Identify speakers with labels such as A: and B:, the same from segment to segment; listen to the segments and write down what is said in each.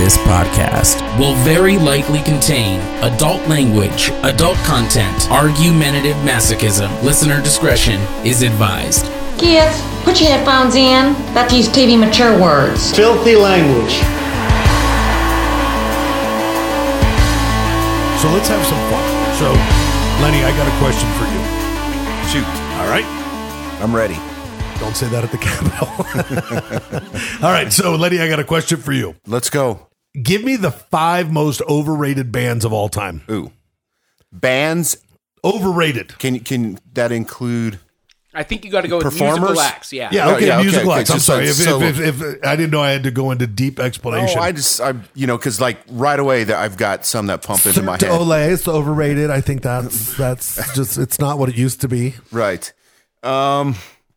A: This podcast will very likely contain adult language, adult content, argumentative masochism. Listener discretion is advised.
B: Kids, put your headphones in. That use TV mature words.
C: Filthy language.
D: So let's have some fun. So, Lenny, I got a question for you.
E: Shoot.
D: All right?
E: I'm ready.
D: Don't say that at the Capitol. All right, so Lenny, I got a question for you.
E: Let's go.
D: Give me the 5 most overrated bands of all time.
E: Ooh. Bands.
D: Overrated.
E: Can that include...
F: I think you got to go with
E: Performers?
F: musical acts. Yeah.
D: Yeah, okay,
E: yeah,
D: musical
E: okay,
D: acts. I'm
E: just
D: sorry.
E: so-
D: If I didn't know I had to go into deep explanation.
E: I because like right away that I've got some that pump into my head.
D: Olay is overrated. I think that's just, it's not what it used to be.
E: Right. I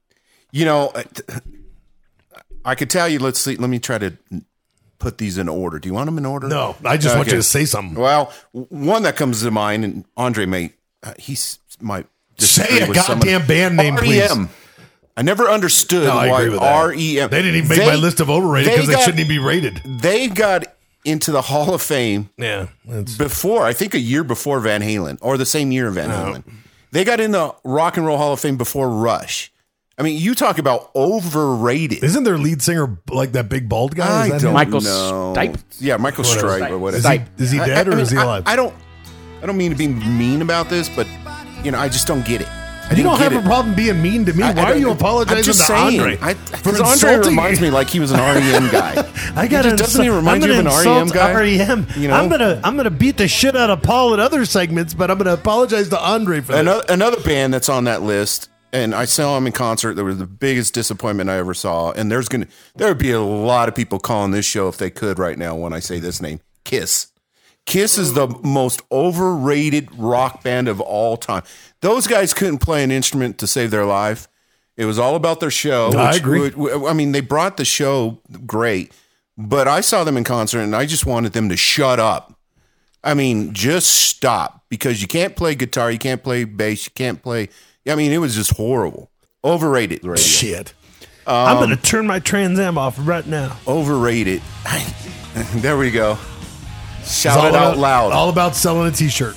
E: could tell you, let's see, let me try to put these in order. Do you want them in order?
D: No, I just want
E: Okay.
D: you to say something.
E: Well, one that comes to mind, and Andre may, might
D: Say
E: disagree
D: a
E: with some of
D: goddamn band name, please.
E: REM. I never understood
D: No, I
E: why
D: agree with that.
E: REM.
D: They didn't even make my list of overrated because they shouldn't even be rated.
E: They got into the Hall of Fame
D: Yeah. That's,
E: before, I think a year before Van Halen, or the same year Van Halen. They got in the Rock and Roll Hall of Fame before Rush. I mean, you talk about overrated.
D: isn't their lead singer like that big bald guy? Is that him?
F: Michael
E: know.
F: Stipe?
E: Yeah, Michael Stipe or whatever.
D: Is he dead or is he alive?
E: I don't mean to be mean about this, but I just don't get it.
D: You don't have a problem being mean to me. Why are you apologizing
E: I'm just
D: to
E: saying,
D: Andre?
E: Because Andre reminds me like he was an REM guy.
G: I got to
E: doesn't he remind you of an REM guy?
G: REM.
E: You know?
G: I'm gonna beat the shit out of Paul at other segments, but I'm gonna apologize to Andre for this.
E: Another band that's on that list, and I saw him in concert. That was the biggest disappointment I ever saw. And there would be a lot of people calling this show if they could right now when I say this name, Kiss. Kiss is the most overrated rock band of all time. Those guys couldn't play an instrument to save their life. It was all about their show.
D: I agree.
E: I mean, they brought the show great, but I saw them in concert and I just wanted them to shut up. I mean, just stop, because you can't play guitar, you can't play bass, you can't play. I mean, it was just horrible. Overrated radio.
D: Shit.
G: I'm gonna turn my Trans Am off right now.
E: Overrated. There we go. Shout it out loud.
D: All about selling a T-shirt.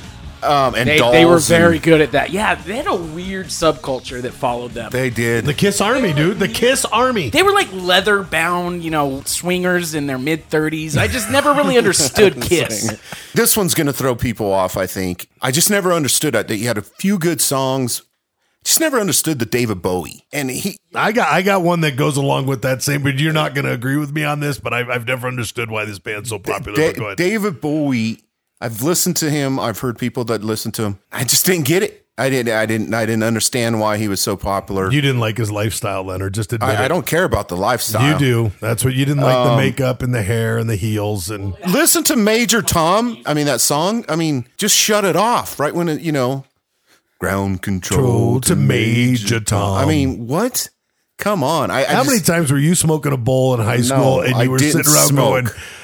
E: And
F: They were
E: dolls
F: very
E: and-
F: good at that. Yeah, they had a weird subculture that followed them.
E: They did.
D: The Kiss Army, dude. The Kiss Army.
F: They were like leather bound, swingers in their mid 30s. I just never really understood Kiss.
E: This one's going to throw people off, I think. I just never understood that he had a few good songs. Just never understood the David Bowie. And
D: I got one that goes along with that same, but you're not going to agree with me on this, but I've never understood why this band's so popular. But go ahead.
E: David Bowie, I've listened to him. I've heard people that listen to him. I just didn't get it. I didn't understand why he was so popular.
D: You didn't like his lifestyle, Leonard. Just admit
E: I
D: it.
E: don't care about the lifestyle.
D: You do. That's what you didn't like, the makeup and the hair and the heels. And
E: Listen to Major Tom. I mean, that song. I mean, just shut it off right when it, ground control
D: to Major Tom.
E: I mean, what? Come on.
D: How many times were you smoking a bowl in high school and
E: I
D: you were
E: didn't
D: sitting around
E: smoke.
D: going,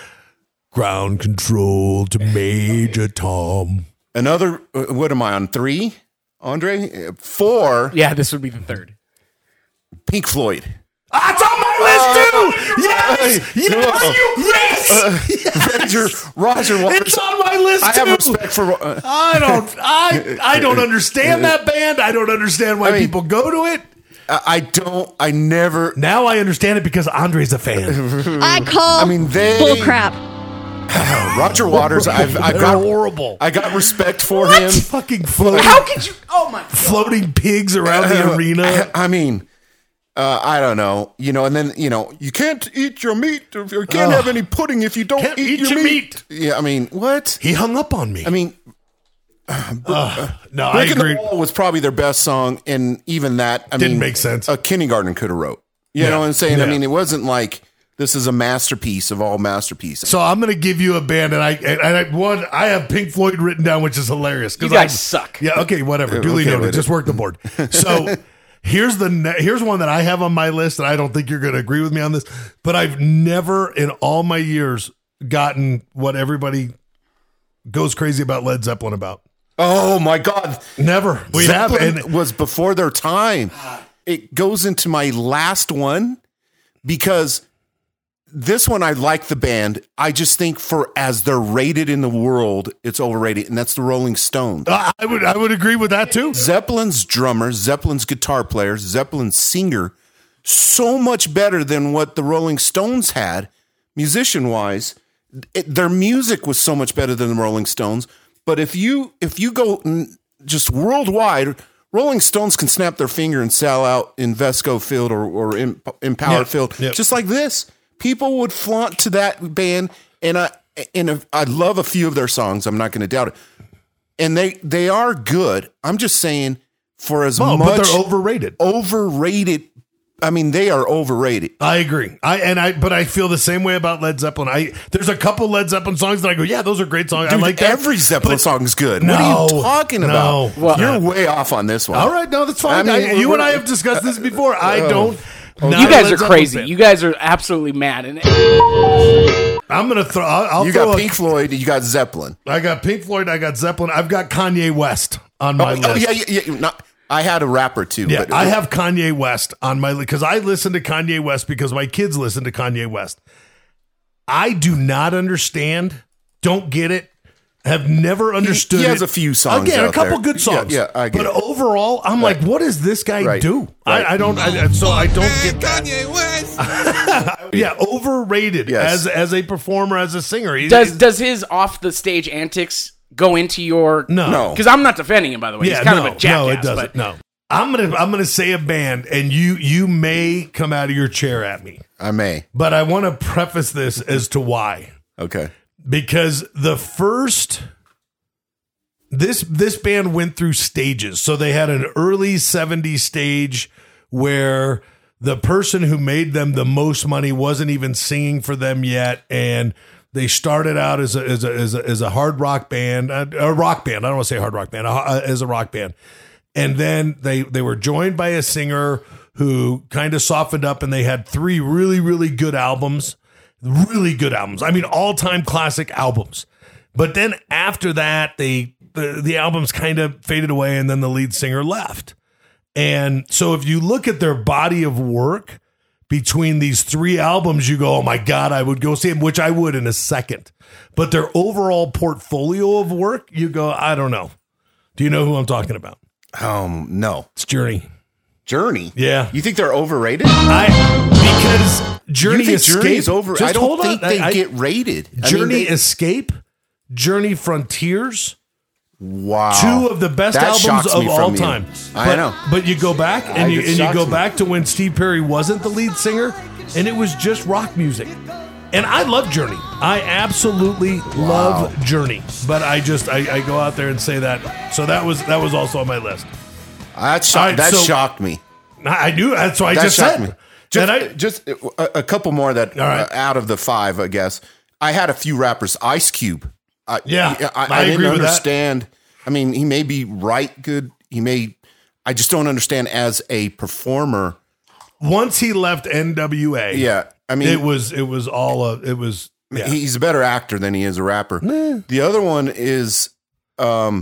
D: ground control to Major Tom?
E: Another, what am I on, 3, Andre? 4,
F: Yeah, this would be the third.
E: Pink Floyd.
D: That's on my list too! Yes! Yes!
E: Roger Waters.
D: It's on my list
E: I
D: too!
E: have respect for...
D: I don't understand that band. I don't understand why people go to it.
E: I never...
D: Now I understand it because Andre's a fan.
H: I call bull crap.
E: Roger Waters, I've
D: They're
E: got...
D: horrible.
E: I got respect for him.
D: Fucking floating,
F: How could you? Oh my God.
D: floating pigs around the arena.
E: I mean... I don't know, and then, you can't eat your meat, or you can't have any pudding if you don't
D: Can't
E: eat your meat. Yeah, I mean, what?
D: He hung up on me.
E: I mean,
D: no, I
E: Brick in
D: agree.
E: the Wall was probably their best song, and even that,
D: Didn't make sense.
E: A kindergarten could have wrote. You know what I'm saying?
D: Yeah.
E: I mean, it wasn't like this is a masterpiece of all masterpieces.
D: So I'm going to give you a band, and I have Pink Floyd written down, which is hilarious.
F: You guys suck.
D: Yeah, okay, whatever. Duly
E: Okay,
D: noted.
E: whatever.
D: Just work the board. So here's one that I have on my list, and I don't think you're going to agree with me on this, but I've never in all my years gotten what everybody goes crazy about Led Zeppelin about.
E: Oh my God!
D: Never. We have,
E: Zeppelin
D: and
E: was before their time. It goes into my last one because this one, I like the band. I just think for as they're rated in the world, it's overrated, and that's the Rolling Stones.
D: I would agree with that too.
E: Zeppelin's drummer, Zeppelin's guitar player, Zeppelin's singer, so much better than what the Rolling Stones had, musician-wise. Their music was so much better than the Rolling Stones. But if you go just worldwide, Rolling Stones can snap their finger and sell out in Vesco Field or in Power Field, just like this. People would flaunt to that band, and I love a few of their songs. I'm not going to doubt it, and they are good. I'm just saying, for as much,
D: but they're overrated.
E: Overrated. I mean, they are overrated.
D: I agree. But I feel the same way about Led Zeppelin. There's a couple Led Zeppelin songs that I go, yeah, those are great songs.
E: Dude,
D: I like that.
E: Every Zeppelin song is good.
D: No,
E: what are you talking about?
D: Well,
E: you're way off on this one.
D: All right, no, that's fine.
E: I mean,
D: you and I have discussed this before. I don't.
F: You guys are crazy. You guys are absolutely mad. And
D: I'm gonna throw. I'll
E: you
D: throw
E: got Pink Floyd. You got Zeppelin.
D: I got Pink Floyd. I got Zeppelin. I've got Kanye West on my list.
E: Yeah. I had a rapper too.
D: Yeah,
E: but
D: I have Kanye West on my list because I listen to Kanye West because my kids listen to Kanye West. I do not understand. Don't get it. Have never understood.
E: He has
D: it.
E: a few songs.
D: Again,
E: out
D: a couple
E: there.
D: good songs.
E: Yeah, I get
D: but
E: it.
D: overall, I'm like, what does this guy do?
E: Right.
D: I don't. So I don't get that.
C: Kanye West.
D: Yeah, overrated
E: Yes.
D: as a performer, as a singer.
F: does his off the stage antics go into your
D: No.
F: Because I'm not defending him, by the way. He's kind of a jackass.
D: No, it doesn't.
F: But
D: No. I'm gonna say a band, and you may come out of your chair at me,
E: I may.
D: but I want to preface this as to why.
E: Okay.
D: Because the first this band went through stages. So they had an early 70s stage where the person who made them the most money wasn't even singing for them yet, and they started out as a hard rock band, a rock band. I don't want to say hard rock band, as a rock band. And then they were joined by a singer who kind of softened up, and they had 3 really, really good albums. Really good albums. I mean, all-time classic albums. But then after that, the albums kind of faded away, and then the lead singer left. And so if you look at their body of work between these 3 albums, you go, oh my God, I would go see them, which I would in a second. But their overall portfolio of work, you go, I don't know. Do you know who I'm talking about?
E: No.
D: It's Journey.
E: Journey.
D: Yeah.
E: You think they're overrated?
D: Because Journey
E: You think
D: Escape.
E: Journey's over.
D: Just
E: I don't
D: hold
E: think
D: on.
E: they get rated.
D: Journey Escape, Journey Frontiers.
E: Wow.
D: 2 of the best
E: That
D: albums
E: shocks
D: of
E: me
D: all
E: from you.
D: time.
E: I know.
D: But you go back and you
E: It shocks
D: go
E: me.
D: back to when Steve Perry wasn't the lead singer, and it was just rock music. And I love Journey. I absolutely love Journey. But I go out there and say that. So that was also on my list.
E: That shocked me.
D: I knew that's why I
E: That
D: just
E: shocked
D: said.
E: me. Just a couple more that
D: right.
E: out of the 5, I guess. I had a few rappers. Ice Cube. I
D: agree
E: didn't
D: with
E: understand. I mean, he may be good. I just don't understand as a performer.
D: Once he left NWA,
E: Yeah. I mean,
D: it was all yeah.
E: he's a better actor than he is a rapper. The other one is, I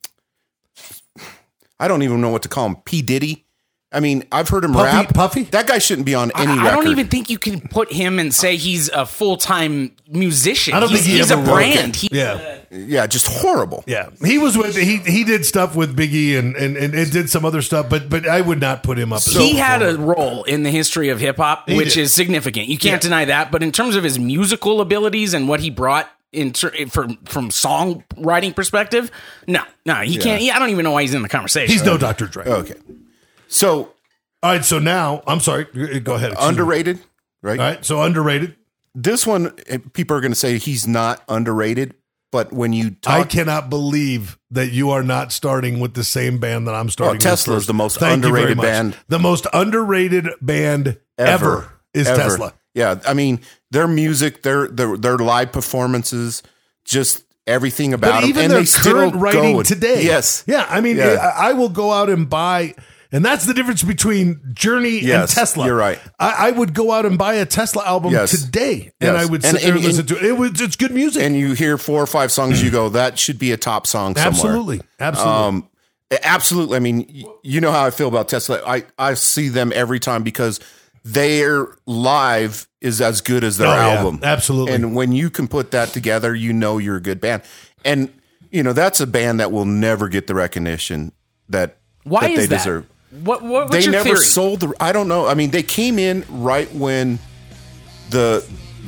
E: don't even know what to call him. P. Diddy. I mean, I've heard him rap.
D: Puffy?
E: That guy shouldn't be on any record.
F: I don't even think you can put him and say he's a full-time musician.
D: I don't think
F: he's
D: ever
F: a
D: wrote
F: brand.
D: it. Yeah.
E: Yeah, just horrible.
D: Yeah, he was with he did stuff with Biggie and did some other stuff, but I would not put him up.
F: He had a role in the history of hip hop, which is significant. You can't deny that. But in terms of his musical abilities and what he brought from songwriting perspective, no, he can't. I don't even know why he's in the conversation.
D: He's no Dr. Dre.
E: Okay, so
D: all right. So now I'm sorry. Go ahead.
E: Underrated, right?
D: All right. So underrated.
E: This one, people are going to say he's not underrated. But when you talk,
D: I cannot believe that you are not starting with the same band that I'm starting.
E: Tesla is the most underrated band.
D: The most underrated band ever is Tesla.
E: Yeah, I mean their music, their live performances, just everything about them.
D: Even
E: and
D: their
E: they still
D: current writing
E: go.
D: today.
E: Yes.
D: Yeah. I mean, I will go out and buy. And that's the difference between Journey and Tesla.
E: You're right.
D: I would go out and buy a Tesla album today, and I would sit there and listen to it. It's good music.
E: And you hear 4 or 5 songs, you go, that should be a top song somewhere.
D: Absolutely.
E: Absolutely. I mean, you know how I feel about Tesla. I see them every time because their live is as good as their album.
D: Absolutely.
E: And when you can put that together, you know you're a good band. And, you know, that's a band that will never get the recognition that they deserve.
F: What's
E: they
F: your
E: never
F: theory?
E: sold the. I don't know. I mean, they came in right when they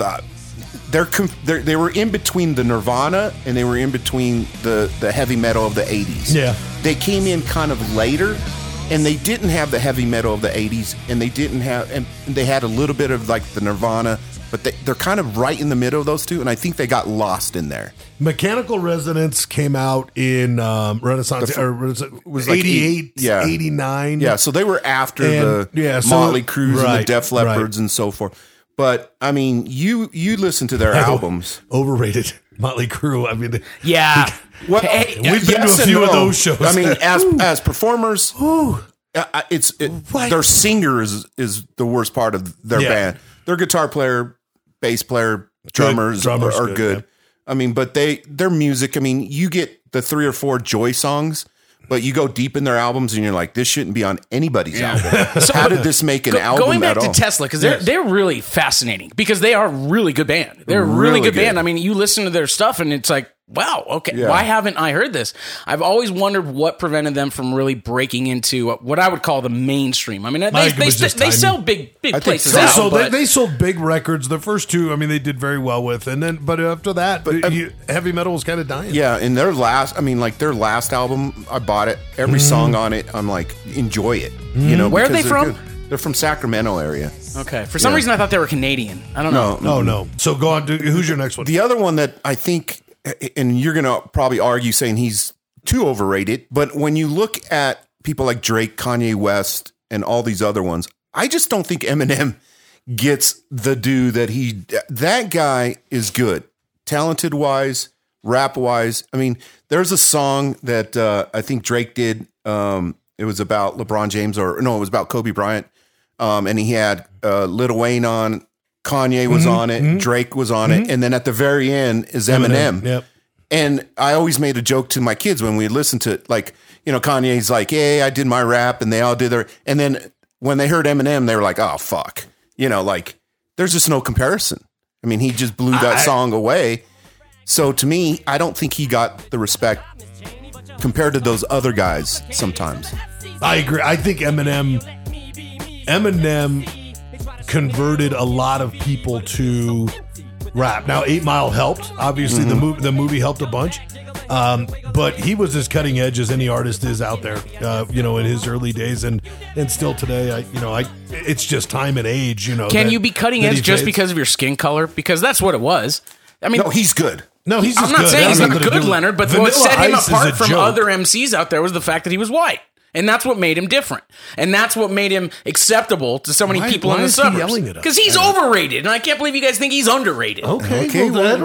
E: were in between the Nirvana and they were in between the heavy metal of the 80s.
D: Yeah.
E: They came in kind of later, and they didn't have the heavy metal of the 80s, and they had a little bit of like the Nirvana, but they're kind of right in the middle of those two, and I think they got lost in there.
D: Mechanical Resonance came out in Renaissance, it was like 88, 89.
E: Yeah, so they were after Motley Crue and the Def Leppards and so forth. But I mean, you listen to their albums.
D: Overrated. Motley Crue. I mean,
F: yeah.
E: Well,
D: we've been to a few of those shows.
E: I mean, as performers, their singer is the worst part of their band. Their guitar player, bass player, drummers are good. Yeah. I mean, but their music. I mean, you get the 3 or 4 Joy songs. But you go deep in their albums and you're like, this shouldn't be on anybody's album. So how did this make an album
F: going back
E: at all?
F: to Tesla, because they're really fascinating because they are a really good band. They're a really good band. I mean, you listen to their stuff and it's like, wow, okay, why haven't I heard this? I've always wondered what prevented them from really breaking into what I would call the mainstream. I mean, they sell big places out.
D: They sold big records. The first 2, I mean, they did very well with, but after that, heavy metal was kind of dying.
E: Yeah, and their last album, I bought it. Every song on it, I'm like, enjoy it. You know,
F: where are they from?
E: Good. They're from Sacramento area.
F: Okay, for some reason I thought they were Canadian. I don't know.
D: No. So go on. Who's your next one?
E: The other one that I think, and you're going to probably argue saying he's too overrated, but when you look at people like Drake, Kanye West, and all these other ones, I just don't think Eminem gets the due that guy is good, talented wise, rap wise. I mean, there's a song that I think Drake did. It was about LeBron James, it was about Kobe Bryant. And he had Lil Wayne on. Kanye was on it, Drake was on it, and then at the very end is Eminem.
D: Yep.
E: And I always made a joke to my kids when we listened to it, like, you know, Kanye's like, hey, I did my rap, and they all did their, and then when they heard Eminem, they were like, oh, fuck. You know, like, there's just no comparison. I mean, he just blew that song away. So to me, I don't think he got the respect compared to those other guys sometimes.
D: I agree. I think Eminem converted a lot of people to rap. Now, 8 Mile helped. Obviously, the movie helped a bunch. But he was as cutting edge as any artist is out there, you know, in his early days, and still today. It's just time and age. You know,
F: can you be cutting edge just because of your skin color? Because that's what it was. I mean,
E: no, he's good.
D: No, he's. Just
F: I'm not
D: good.
F: saying he's not good, Leonard. But what set him apart from
D: joke.
F: other MCs out there was the fact that he was white. And that's what made him different. And that's what made him acceptable to so many people in the suburbs. Because he's overrated. And I can't believe you guys think he's underrated.
D: Okay.
E: Well,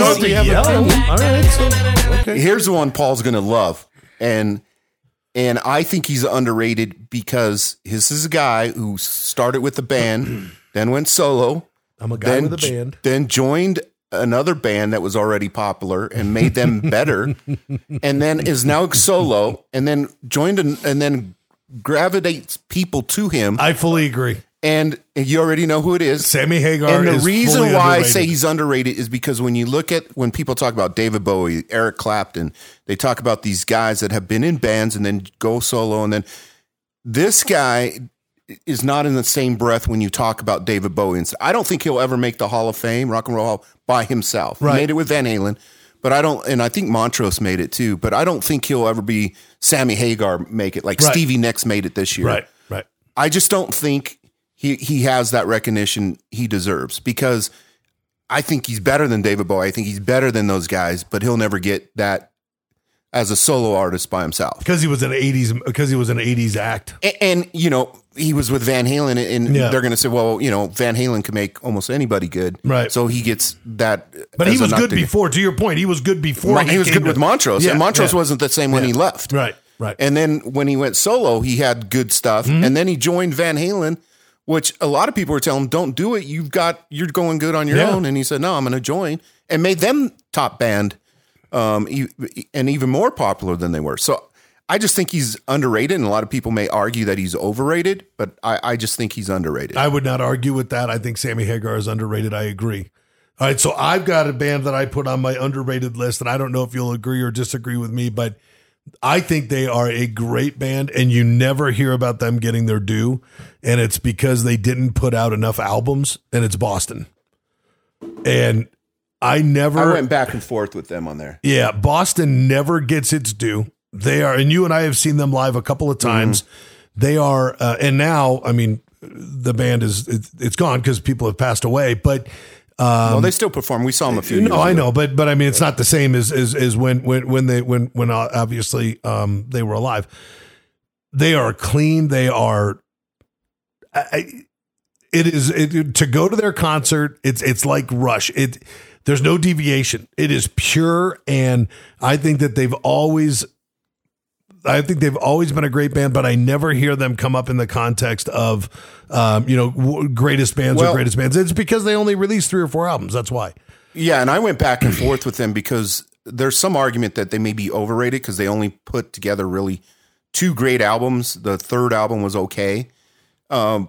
D: All right. Okay.
E: Here's the one Paul's going to love. And I think he's underrated because this is a guy who started with a band, then went solo.
D: I'm a guy with a band.
E: Then joined another band that was already popular and made them better, and then is now solo, and then joined and then gravitates people to him.
D: I fully agree.
E: And you already know who it is.
D: Sammy Hagar.
E: And the
D: is
E: reason
D: fully
E: why
D: underrated.
E: I say he's underrated is because when you look at when people talk about David Bowie, Eric Clapton, they talk about these guys that have been in bands and then go solo, and then this guy is not in the same breath when you talk about David Bowie. And I don't think he'll ever make the Hall of Fame, Rock and Roll Hall, by himself.
D: Right.
E: He made it with Van Halen, but I don't, and I think Montrose made it too, but I don't think he'll ever be Sammy Hagar make it like Stevie Nicks made it this year.
D: Right.
E: I just don't think he has that recognition he deserves because I think he's better than David Bowie. I think he's better than those guys, but he'll never get that as a solo artist by himself.
D: Because he was an 80s act.
E: And you know, he was with Van Halen, and they're going to say, well, you know, Van Halen can make almost anybody good.
D: Right.
E: So he gets that.
D: But he was good before, to your point. He was good before.
E: He was good with Montrose. And Montrose wasn't the same when he left.
D: Right.
E: And then when he went solo, he had good stuff. And then he joined Van Halen, which a lot of people were telling him, don't do it. You're going good on your own. And he said, no, I'm going to join, and made them top band. And even more popular than they were. So I just think he's underrated, and a lot of people may argue that he's overrated, but I just think he's underrated.
D: I would not argue with that. I think Sammy Hagar is underrated. I agree. All right, so I've got a band that I put on my underrated list, and I don't know if you'll agree or disagree with me, but I think they are a great band, and you never hear about them getting their due, and it's because they didn't put out enough albums, and it's Boston. And I
E: went back and forth with them on there.
D: Yeah, Boston never gets its due. They are, and you and I have seen them live a couple of times. They are, and now, I mean, the band it's gone because people have passed away, but
E: well, they still perform. We saw them a few years ago.
D: I know, but I mean, it's not the same as when obviously they were alive. They are clean. They are. To go to their concert. It's like Rush. There's no deviation. It is pure, and I think that they've always been a great band, but I never hear them come up in the context of, greatest bands or greatest bands. It's because they only released 3 or 4 albums. That's why.
E: Yeah. And I went back and forth with them because there's some argument that they may be overrated because they only put together really 2 great albums. The 3rd album was okay. But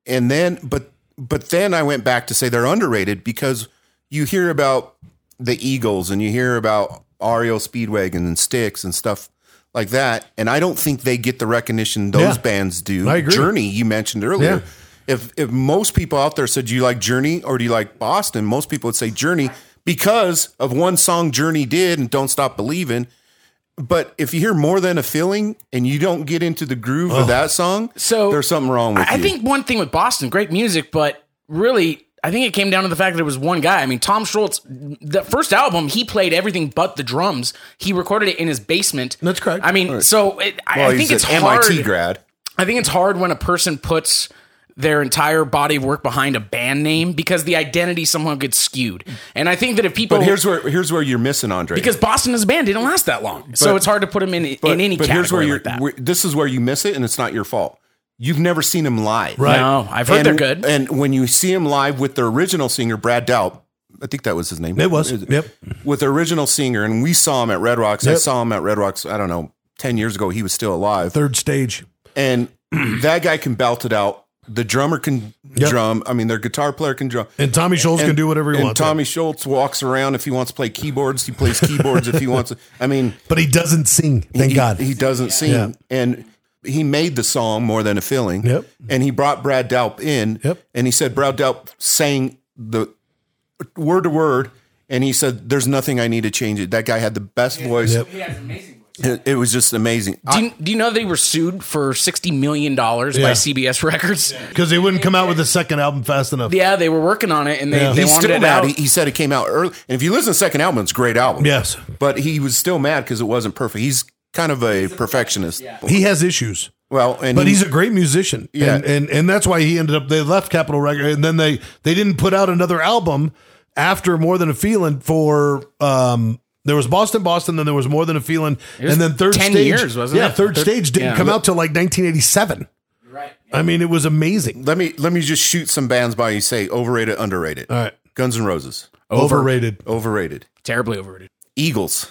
E: then I went back to say they're underrated because you hear about the Eagles and you hear about REO Speedwagon and Styx and stuff like that, and I don't think they get the recognition those bands do.
D: I agree.
E: Journey, you mentioned earlier. Yeah. If most people out there said, do you like Journey or do you like Boston? Most people would say Journey because of one song Journey did and Don't Stop Believing. But if you hear More Than a Feeling and you don't get into the groove of that song, so there's something wrong with you.
F: I think one thing with Boston, great music, but really, I think it came down to the fact that it was one guy. I mean, Tom Scholz, the first album, he played everything but the drums. He recorded it in his basement.
D: That's correct.
F: I mean, so I think it's hard.
E: MIT grad.
F: I think it's hard when a person puts their entire body of work behind a band name because the identity somehow gets skewed. And I think that if people...
E: But here's where you're missing, Andre.
F: Because Boston as a band didn't last that long. So it's hard to put them in any category like that.
E: This is where you miss it, and it's not your fault. You've never seen them live.
F: Right. No, I've heard they're good.
E: And when you see them live with their original singer, Brad Delp, I think that was his name.
D: It was. Yep.
E: With the original singer, and we saw him at Red Rocks.
D: Yep.
E: I saw him at Red Rocks, I don't know, 10 years ago. He was still alive.
D: 3rd stage.
E: And that guy can belt it out. The drummer can drum. I mean, their guitar player can drum.
D: And Tommy Scholz can do whatever he wants.
E: And Tommy Scholz walks around. If he wants to play keyboards, he plays keyboards if he wants to. I mean.
D: But he doesn't sing. Thank God.
E: He doesn't sing.
D: Yeah.
E: And he made the song More Than a Feeling.
D: Yep.
E: And he brought Brad Delp in.
D: Yep.
E: And he said Brad Delp sang the word to word. And he said, there's nothing I need to change it. That guy had the best voice.
F: He has an amazing voice.
E: It was just amazing.
F: Do you know they were sued for $60 million by CBS Records?
D: Because they wouldn't come out with the second album fast enough.
F: Yeah, they were working on it, and they
E: He's
F: wanted
E: still
F: it
E: mad.
F: out.
E: He said it came out early. And if you listen to the second album, it's a great album.
D: Yes.
E: But he was still mad because it wasn't perfect. He's kind of a perfectionist.
D: He has issues.
E: Well,
D: but he's a great musician.
E: Yeah.
D: And that's why he ended up, they left Capitol Records, and then they didn't put out another album after More Than a Feeling for, there was Boston, then there was More Than a Feeling, and then 3rd
F: 10
D: Stage.
F: years, wasn't it?
D: Third Stage didn't come out till like 1987.
F: Right.
D: I mean, it was amazing.
E: Let me just shoot some bands by you. Say overrated, underrated.
D: All right.
E: Guns N' Roses.
D: Overrated.
F: Terribly overrated.
E: Eagles.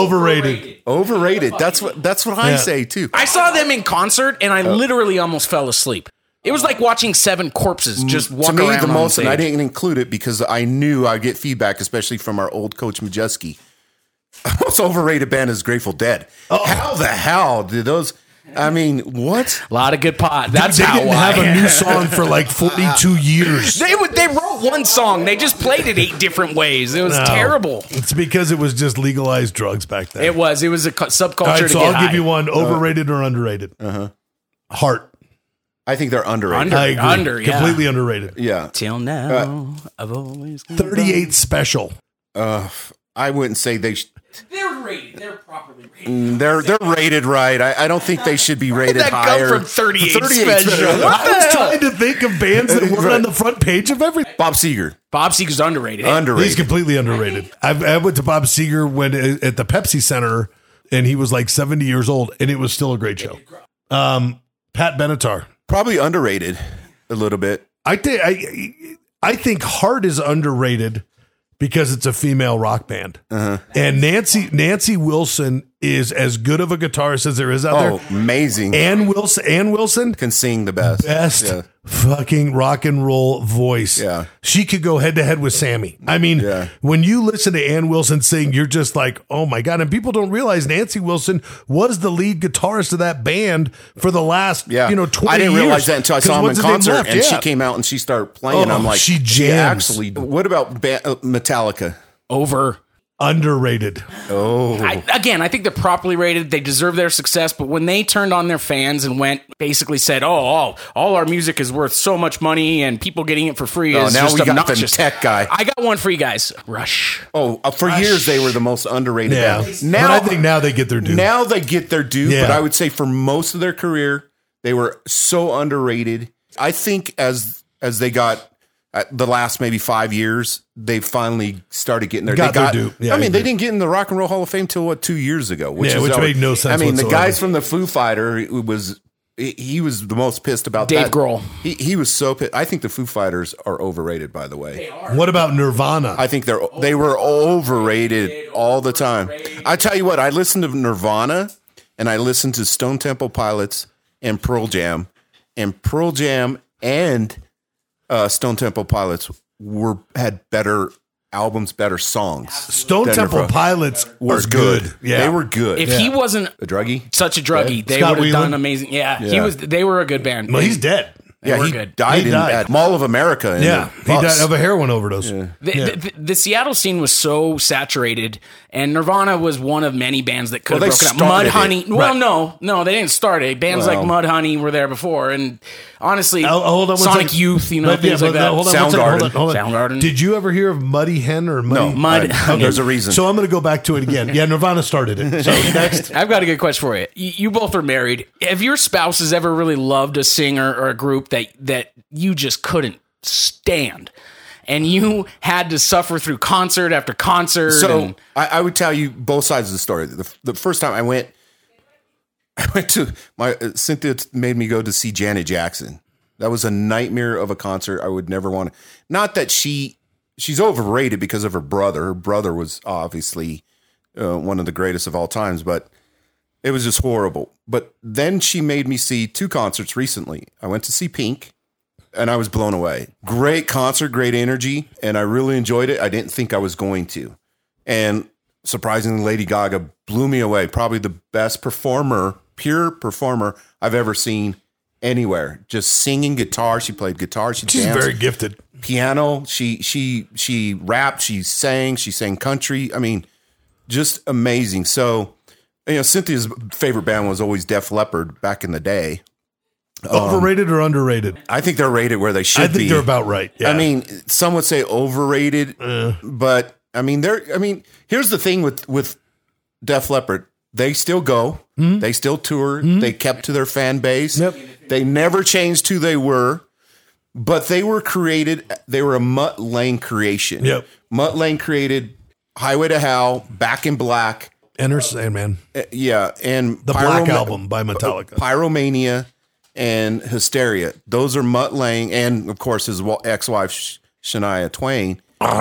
D: Overrated.
E: That's what I say too.
F: I saw them in concert, and I literally almost fell asleep. It was like watching 7 corpses just walk
E: to me,
F: around
E: the
F: on
E: most,
F: stage.
E: and I didn't include it because I knew I'd get feedback, especially from our old coach Majeski. Most overrated band is Grateful Dead. How the hell did those? I mean, what?
F: A lot of good pot. That's
D: They
F: how
D: didn't have a new song for like 42 years.
F: They wrote one song. They just played it 8 different ways. It was terrible.
D: It's because it was just legalized drugs back then.
F: It was a subculture.
D: All right,
F: to
D: so
F: get
D: I'll
F: high.
D: give you one: overrated or underrated. Heart.
E: I think they're underrated.
D: I agree.
F: yeah.
D: Completely underrated.
E: Yeah.
F: Till now, I've always
D: 38 Special.
E: I wouldn't say they.
F: They're rated. They're properly rated.
E: They're rated right. I don't think they should be rated
F: That
E: higher.
F: come from 38 Special.
D: I was trying to think of bands that weren't on the front page of everything.
E: Bob Seger.
F: Bob Seger's underrated.
D: He's completely underrated. I went to Bob Seger when at the Pepsi Center, and he was like 70 years old, and it was still a great show. Pat Benatar.
E: Probably underrated a little bit.
D: I think Heart is underrated because it's a female rock band. And Nancy Wilson is as good of a guitarist as there is out there.
E: Amazing.
D: Ann Wilson
E: Can sing the best. Yeah.
D: fucking rock and roll voice.
E: Yeah.
D: She could go head to head with Sammy. I mean, when you listen to Ann Wilson sing, you're just like, oh my God. And people don't realize Nancy Wilson was the lead guitarist of that band for the last, 20 years.
E: I didn't realize that until I saw him in concert and she came out and she started playing. I'm like,
D: she jams.
E: Actually, what about Metallica?
D: Underrated.
F: I think they're properly rated. They deserve their success. But when they turned on their fans and basically said, all our music is worth so much money and people getting it for free is
E: now
F: just
E: we got
F: obnoxious.
E: the tech guy.
F: I got one for you guys. Rush.
E: For years they were the most underrated band.
D: Now, but I think now they get their due.
E: Now they get their due.
D: Yeah.
E: But I would say for most of their career, they were so underrated. I think as they got the last maybe 5 years, they finally started getting their
D: due. Yeah,
E: they didn't get in the Rock and Roll Hall of Fame till 2 years ago, which
D: made no sense.
E: I mean,
D: whatsoever.
E: the guys from the Foo Fighter he was the most pissed about
F: Dave
E: that.
F: Grohl.
E: He was so pissed. I think the Foo Fighters are overrated, by the way.
D: What about Nirvana?
E: I think they were overrated all the time. I tell you what, I listened to Nirvana and I listened to Stone Temple Pilots and Pearl Jam, and Stone Temple Pilots had better albums, better songs.
D: Stone Temple Pilots was good. Yeah,
E: they were good.
F: If he wasn't such a druggie, they would have done amazing. Yeah, he was. They were a good band.
D: Well, he's dead.
E: He died at Mall of America.
D: He died of a heroin overdose.
F: The Seattle scene was so saturated, and Nirvana was one of many bands that could have broken up. Mudhoney. Well, no, they didn't start it. Bands like Mudhoney were there before, and honestly, Sonic Youth, things like that.
E: Soundgarden.
D: Did you ever hear of Muddy Hen or Muddy?
F: No,
E: there's a reason.
D: So I'm going to go back to it again. Yeah, Nirvana started it. So next,
F: I've got a good question for you. You both are married. Have your spouses ever really loved a singer or a group that you just couldn't stand, and you had to suffer through concert after concert?
E: So I would tell you both sides of the story. The first time I went to Cynthia made me go to see Janet Jackson. That was a nightmare of a concert. I would never want to. Not that she's overrated because of her brother. Her brother was obviously one of the greatest of all times, but it was just horrible. But then she made me see 2 concerts recently. I went to see Pink, and I was blown away. Great concert, great energy, and I really enjoyed it. I didn't think I was going to. And surprisingly, Lady Gaga blew me away. Probably the best pure performer I've ever seen anywhere. Just singing guitar. She played guitar. She's danced.
D: Very gifted.
E: Piano. She rapped. She sang country. I mean, just amazing. So, Cynthia's favorite band was always Def Leppard back in the day.
D: Overrated or underrated?
E: I think they're rated where they should be.
D: I think they're about right. Yeah.
E: I mean, some would say overrated, but here's the thing with Def Leppard. They still go. Mm-hmm. They still tour. Mm-hmm. They kept to their fan base. Yep. They never changed who they were, but they were a Mutt Lange creation. Yep. Mutt Lange created Highway to Hell, Back in Black.
D: Enter Sandman.
E: And
D: the Black Album by Metallica.
E: Pyromania and Hysteria. Those are Mutt Lange, and of course his ex-wife Shania Twain.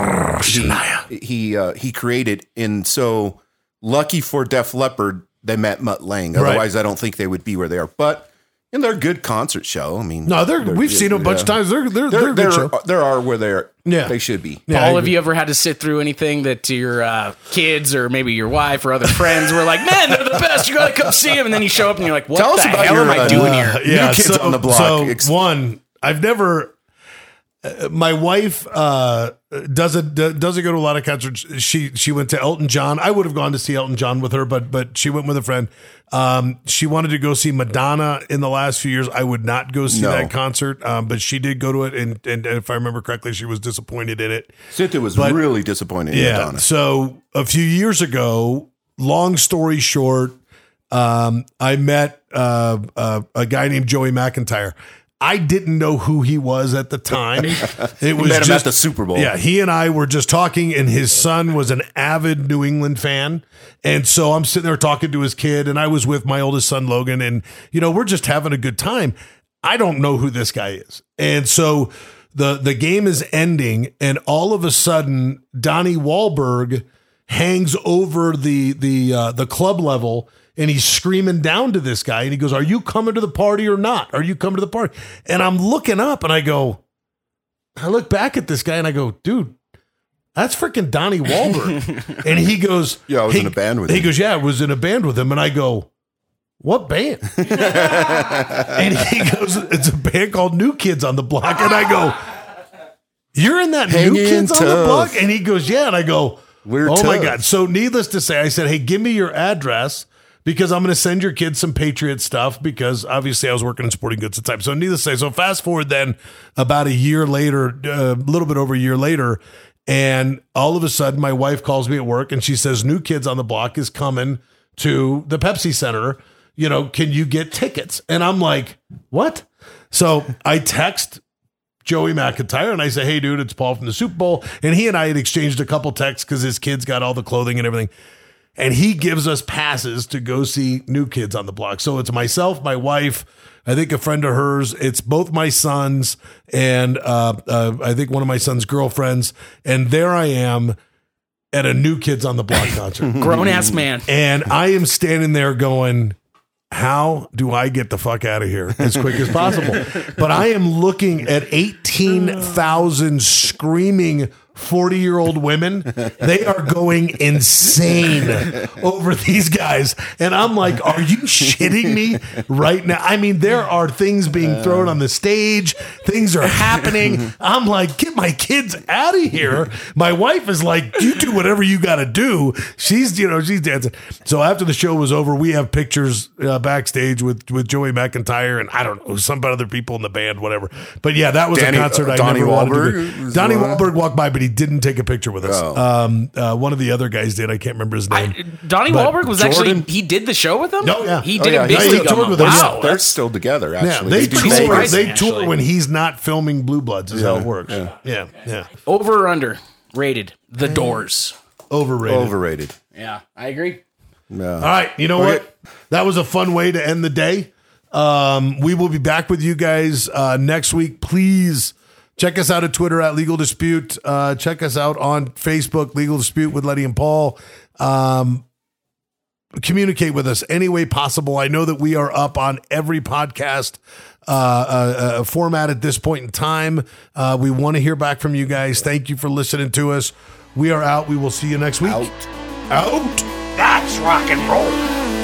E: He created, and so lucky for Def Leppard, they met Mutt Lange. Otherwise, I don't think they would be where they are. But they're a good concert show. I mean,
D: we've seen them a bunch of times. They're a good show.
E: They are where they should be.
F: Yeah, Paul, have you ever had to sit through anything that your kids or maybe your wife or other friends were like, man, they're the best. You got to come see them. And then you show up and you're like, what the hell am I doing here?
E: New Kids on the Block.
D: So I've never. My wife doesn't go to a lot of concerts. She went to Elton John. I would have gone to see Elton John with her, but she went with a friend. She wanted to go see Madonna in the last few years. I would not go see that concert, but she did go to it, and if I remember correctly, she was disappointed in it.
E: Cynthia was really disappointed in Madonna.
D: So a few years ago, long story short, I met a guy named Joey McIntyre. I didn't know who he was at the time. It was
E: met him at the Super Bowl.
D: Yeah, he and I were just talking, and his son was an avid New England fan. And so I'm sitting there talking to his kid, and I was with my oldest son, Logan, and, we're just having a good time. I don't know who this guy is. And so the game is ending, and all of a sudden, Donnie Wahlberg hangs over the club level, and he's screaming down to this guy, and he goes, "Are you coming to the party or not? Are you coming to the party?" And I'm looking up, and I look back at this guy, and I go, "Dude, that's freaking Donnie Wahlberg." And he goes,
E: "Yeah, I was in a band with him."
D: He goes, "Yeah, I was in a band with him." And I go, "What band?" And he goes, "It's a band called New Kids on the Block." And I go, "You're in that New Kids on the Block?" And he goes, "Yeah." And I go, "Oh my God." So needless to say, I said, "Hey, give me your address because I'm going to send your kids some Patriot stuff," because obviously I was working in sporting goods at the time. So needless to say, so fast forward then about a year later, a little bit over a year later, and all of a sudden my wife calls me at work and she says, "New Kids on the Block is coming to the Pepsi Center. You know, can you get tickets?" And I'm like, "What?" So I text Joey McIntyre and I say, "Hey dude, it's Paul from the Super Bowl." And he and I had exchanged a couple texts because his kids got all the clothing and everything. And he gives us passes to go see New Kids on the Block. So it's myself, my wife, I think a friend of hers. It's both my sons and I think one of my son's girlfriends. And there I am at a New Kids on the Block concert.
F: Grown ass man.
D: And I am standing there going, how do I get the fuck out of here as quick as possible? But I am looking at 18,000 screaming 40-year-old women. They are going insane over these guys. And I'm like, are you shitting me right now? I mean, there are things being thrown on the stage. Things are happening. I'm like, get my kids out of here. My wife is like, you do whatever you got to do. She's dancing. So after the show was over, we have pictures backstage with Joey McIntyre and I don't know, some other people in the band, whatever. But yeah, that was a concert I never wanted to do. Donnie Wahlberg walked by, but he didn't take a picture with us. One of the other guys did. I can't remember his name.
F: Donnie Wahlberg was actually, he did the show with them?
D: Oh, yeah.
F: He did a big league
D: toured with
F: them.
D: us.
F: Wow.
E: They're still together, actually.
D: Yeah, they tour when he's not filming Blue Bloods is how it works. Yeah.
F: Over or under? Rated. The Doors.
D: Overrated.
F: Yeah, I agree.
E: Yeah.
D: All right. You know what? That was a fun way to end the day. We will be back with you guys next week. Please check us out at Twitter at Legal Dispute. Check us out on Facebook, Legal Dispute with Letty and Paul. Communicate with us any way possible. I know that we are up on every podcast format at this point in time. We want to hear back from you guys. Thank you for listening to us. We are out. We will see you next week.
E: Out.
I: That's rock and roll.